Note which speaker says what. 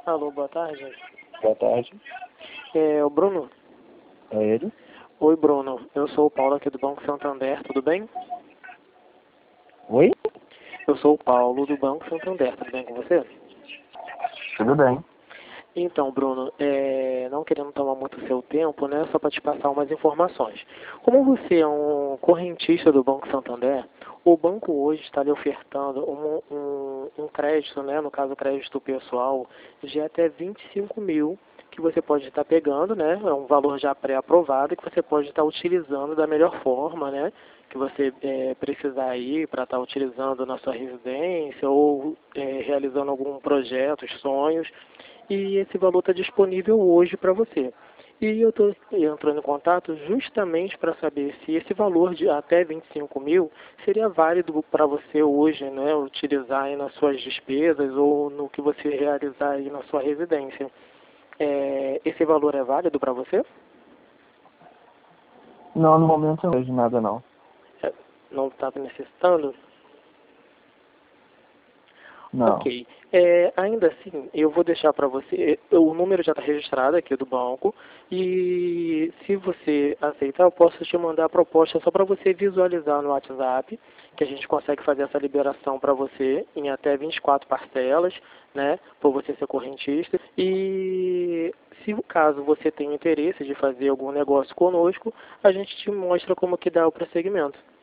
Speaker 1: Alô, boa tarde.
Speaker 2: Boa tarde.
Speaker 1: É o Bruno?
Speaker 2: É ele?
Speaker 1: Oi, Bruno. Eu sou o Paulo aqui do Banco Santander, tudo bem?
Speaker 2: Oi?
Speaker 1: Eu sou o Paulo do Banco Santander, tudo bem com você?
Speaker 2: Tudo bem.
Speaker 1: Então, Bruno, não querendo tomar muito seu tempo, né, só para te passar umas informações. Como você é um correntista do Banco Santander, o banco hoje está lhe ofertando um crédito, né, no caso crédito pessoal, de até 25 mil, que você pode estar pegando, né, é um valor já pré-aprovado, que você pode estar utilizando da melhor forma, né, que você precisar ir para estar utilizando na sua residência ou realizando algum projeto, sonhos, e esse valor está disponível hoje para você. E eu estou entrando em contato justamente para saber se esse valor de até 25 mil seria válido para você hoje, né, utilizar aí nas suas despesas ou no que você realizar aí na sua residência. Esse valor é válido para você?
Speaker 2: Não, no momento eu não vejo nada não.
Speaker 1: Não está necessitando?
Speaker 2: Não.
Speaker 1: Ok. Ainda assim, eu vou deixar para você, o número já está registrado aqui do banco, e se você aceitar, eu posso te mandar a proposta só para você visualizar no WhatsApp, que a gente consegue fazer essa liberação para você em até 24 parcelas, né, por você ser correntista. E se o caso você tenha interesse de fazer algum negócio conosco, a gente te mostra como que dá o prosseguimento.